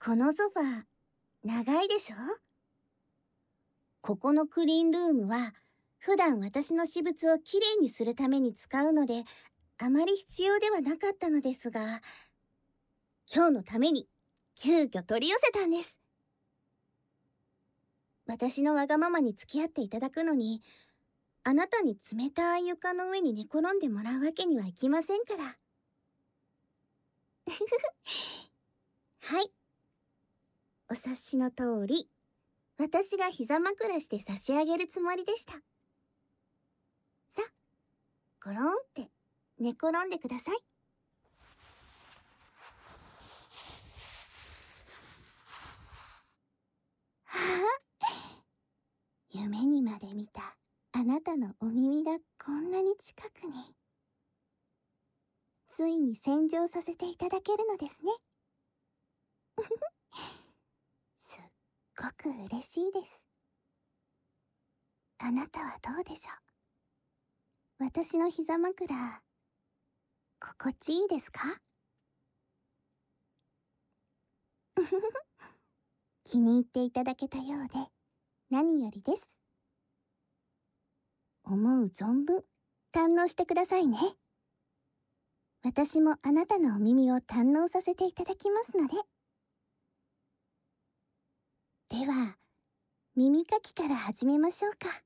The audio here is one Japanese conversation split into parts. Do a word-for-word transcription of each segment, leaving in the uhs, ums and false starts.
このソファー、長いでしょ？ここのクリーンルームは、普段私の私物をきれいにするために使うので、あまり必要ではなかったのですが、今日のために、急遽取り寄せたんです。私のわがままに付き合っていただくのに、あなたに冷たい床の上に寝転んでもらうわけにはいきませんから。はい。お察しの通り、私が膝枕して差し上げるつもりでした。さ、ゴロンって寝転んでください。はあ、夢にまで見たあなたのお耳がこんなに近くに。ついに洗浄させていただけるのですね。すっごく嬉しいです。あなたはどうでしょう？私の膝枕、心地いいですか？気に入っていただけたようで何よりです。思う存分堪能してくださいね。私もあなたのお耳を堪能させていただきますので。では、耳かきから始めましょうか。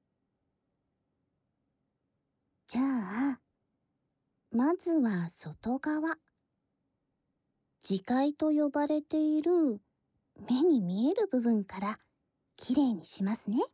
じゃあ、まずは外側。耳介と呼ばれている目に見える部分からきれいにしますね。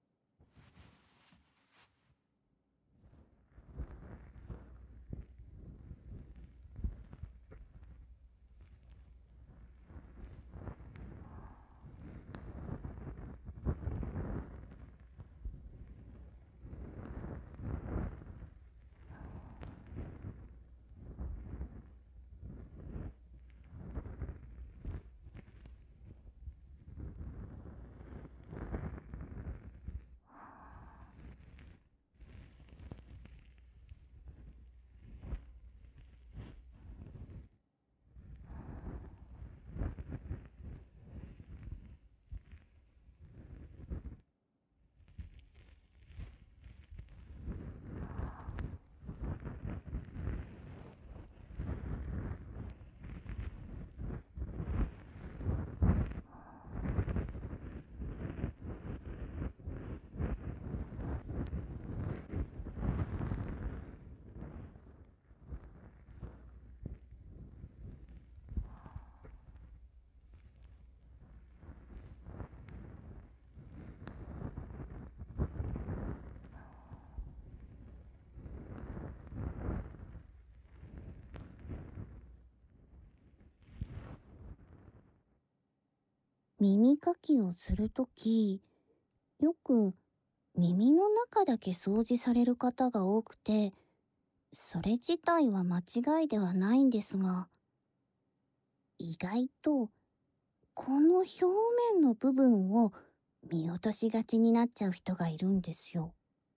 耳かきをするとき、よく耳の中だけ掃除される方が多くて、それ自体は間違いではないんですが、意外とこの表面の部分を見落としがちになっちゃう人がいるんですよ。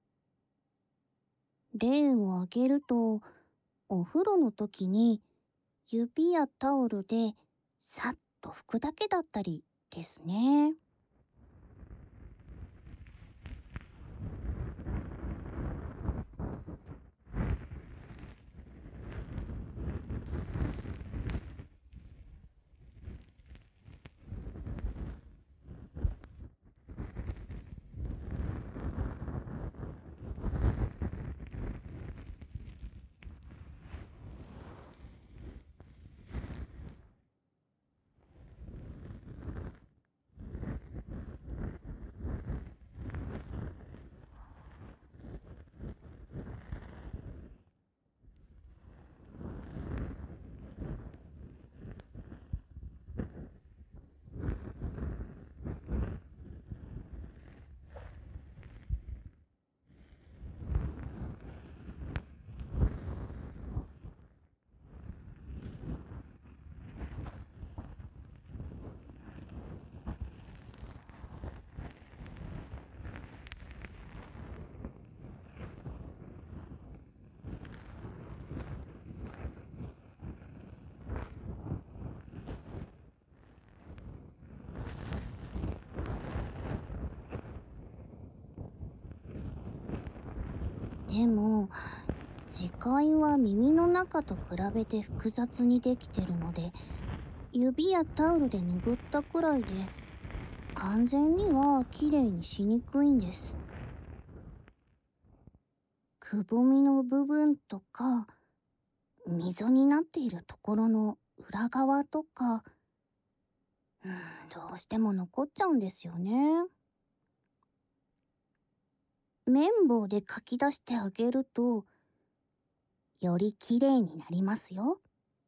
例を挙げると、お風呂の時に指やタオルでさっと拭くだけだったりですね。 でも、耳介は耳の中と比べて複雑にできてるので、指やタオルで拭ったくらいで、完全にはきれいにしにくいんです。くぼみの部分とか、溝になっているところの裏側とか、うん、どうしても残っちゃうんですよね。綿棒でかき出してあげると、よりきれいになりますよ。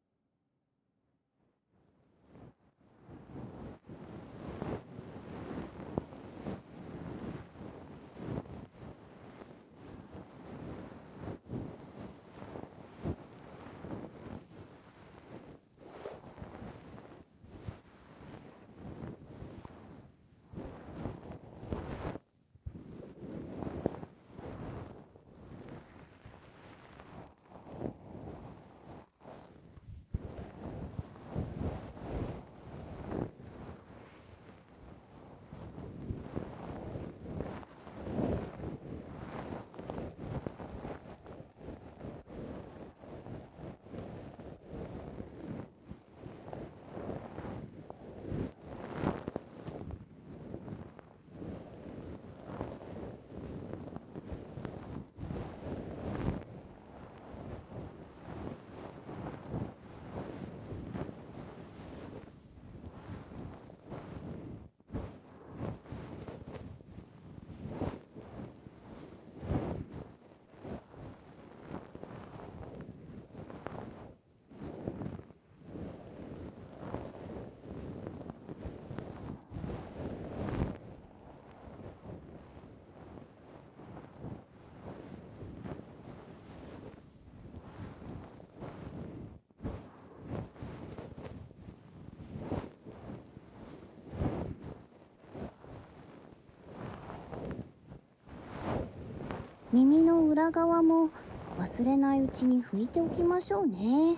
耳の裏側も忘れないうちに拭いておきましょうね。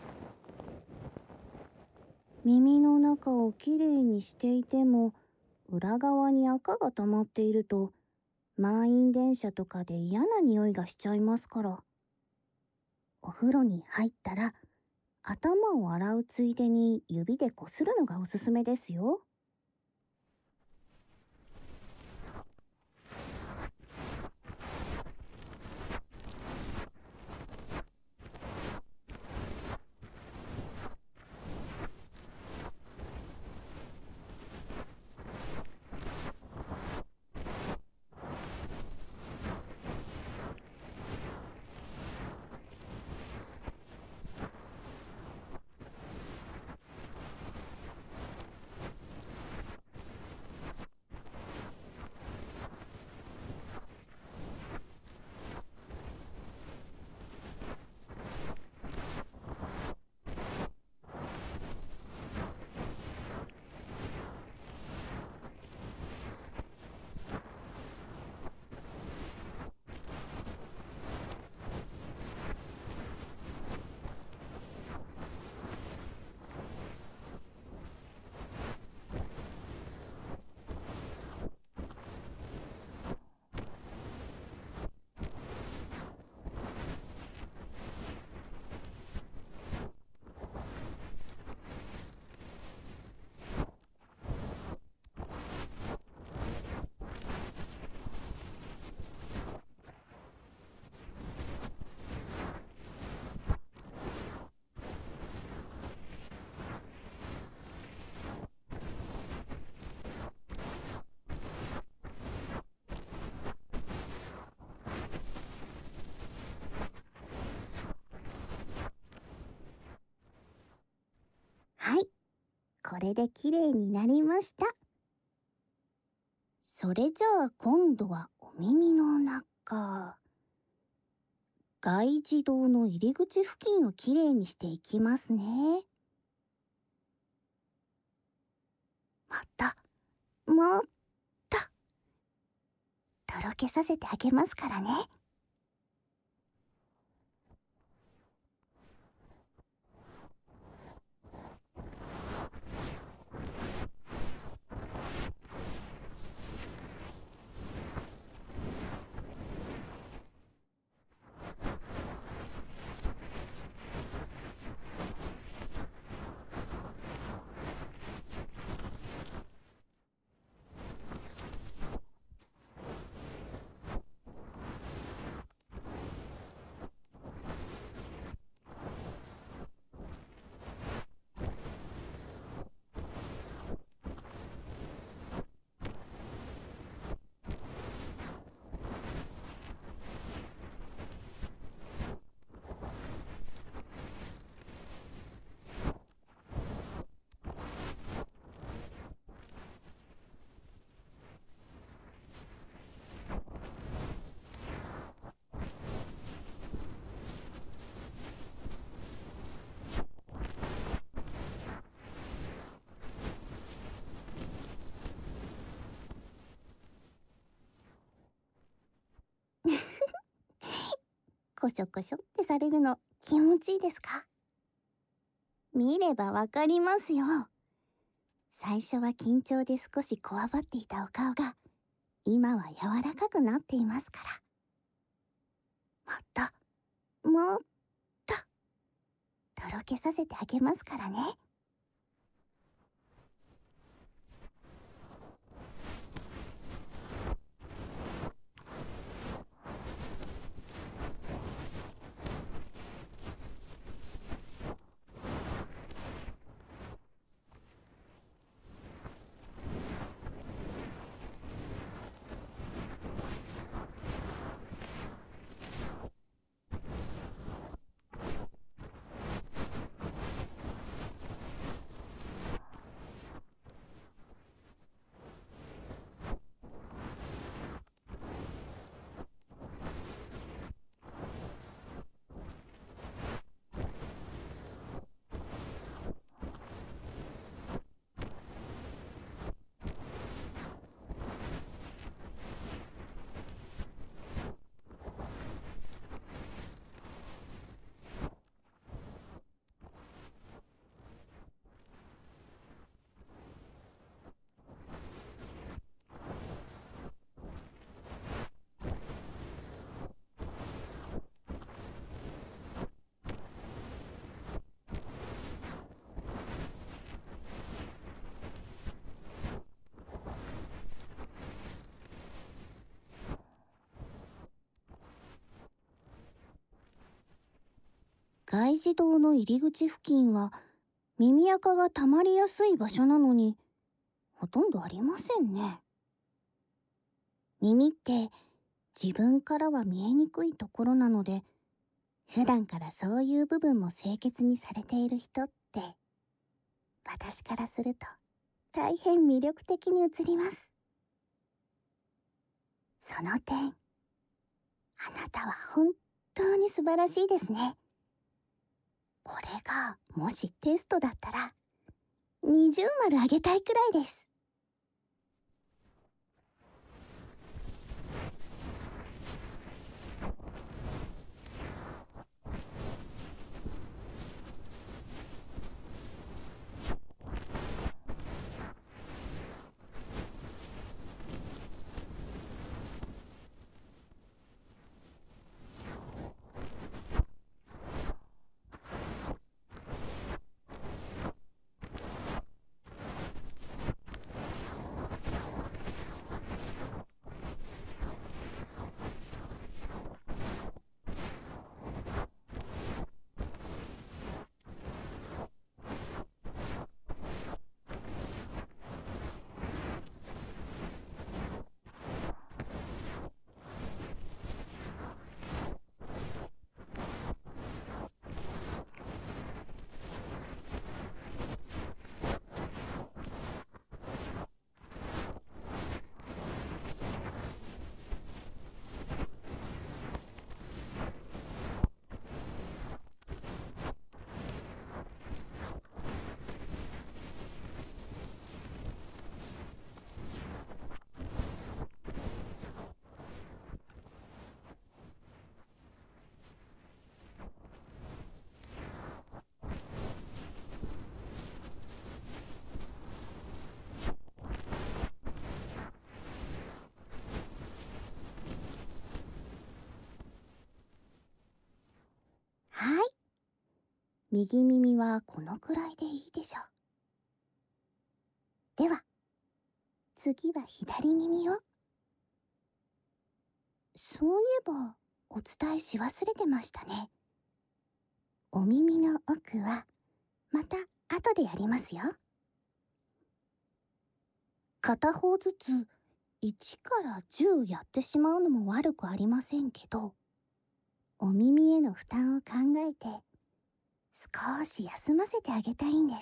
耳の中をきれいにしていても、裏側に赤が溜まっていると、満員電車とかで嫌な匂いがしちゃいますから。お風呂に入ったら、頭を洗うついでに指でこするのがおすすめですよ。はい、これできれいになりました。それじゃあ今度はお耳の中。外耳道の入り口付近をきれいにしていきますね。また、もっと、とろけさせてあげますからね。 しょこしょってされるの気持ちいいですか？見ればわかりますよ。最初は緊張で少しこわばっていたお顔が、今は柔らかくなっていますから。もっと、もっと、とろけさせてあげますからね。外耳道の入り口付近は耳垢が溜まりやすい場所なのに、ほとんどありませんね。耳って自分からは見えにくいところなので、普段からそういう部分も清潔にされている人って、私からすると大変魅力的に映ります。その点、あなたは本当に素晴らしいですね。これがもしテストだったら、二重丸あげたいくらいです。はい。右耳はこのくらいでいいでしょう。では、次は左耳を。そういえば、お伝えし忘れてましたね。お耳の奥は、また後でやりますよ。片方ずついちからじゅうやってしまうのも悪くありませんけど、お耳への負担を考えて、少し休ませてあげたいんです。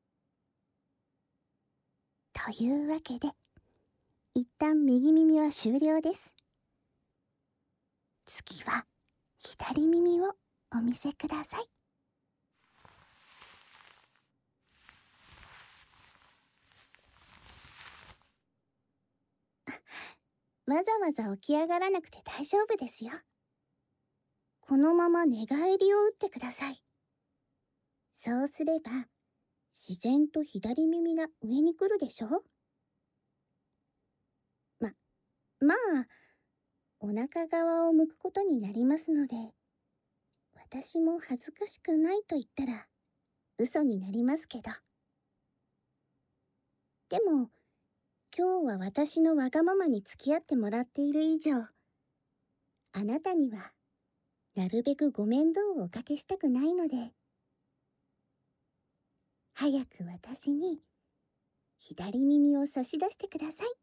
というわけで、一旦右耳は終了です。次は左耳をお見せください。わざわざ起き上がらなくて大丈夫ですよ。 このまま寝返りを打ってください。そうすれば、自然と左耳が上に来るでしょ？ま、まあ、お腹側を向くことになりますので、私も恥ずかしくないと言ったら嘘になりますけど。でも、今日は私のわがままに付き合ってもらっている以上、あなたにはなるべくご面倒をおかけしたくないので、早く私に左耳を差し出してください。